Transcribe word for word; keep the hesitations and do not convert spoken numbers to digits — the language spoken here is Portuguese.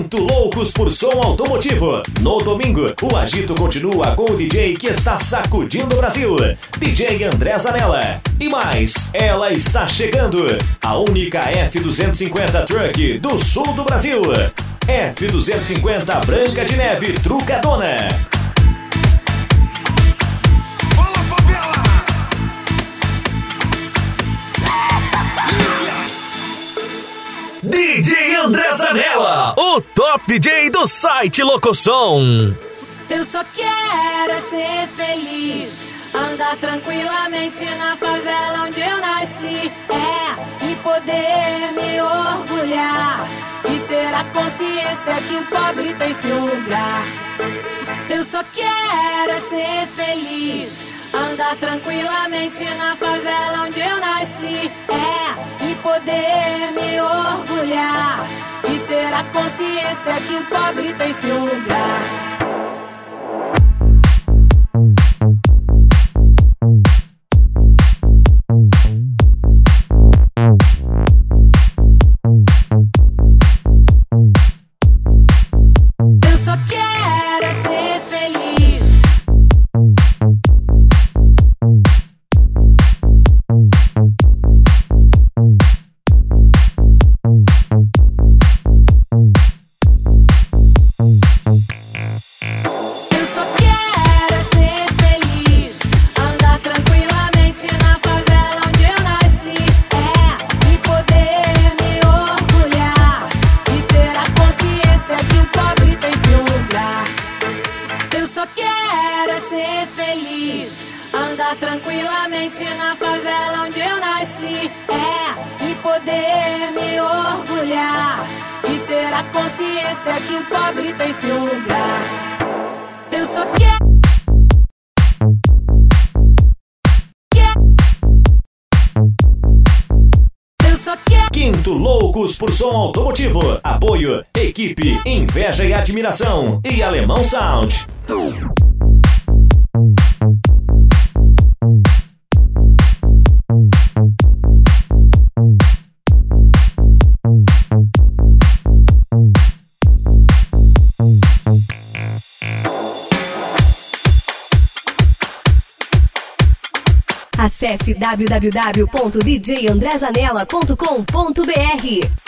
Quinto Loucos por Som Automotivo. No domingo, o agito continua com o D J que está sacudindo o Brasil, D J André Zanella. E mais, ela está chegando, a única F duzentos e cinquenta Truck do sul do Brasil. F duzentos e cinquenta Branca de Neve Trucadona. D J André Zanella, o top D J do site Locosom. Eu só quero ser feliz, andar tranquilamente na favela onde eu nasci, é, e poder me orgulhar e ter a consciência que o pobre tem seu lugar. Eu só quero ser feliz, andar tranquilamente na favela onde eu nasci, é, e poder me orgulhar e ter a consciência que o pobre tem seu lugar. Quinto Loucos por Som Automotivo. Apoio, equipe, inveja e admiração. E Alemão Sound. Acesse w w w ponto d j andré zanella ponto com ponto b r.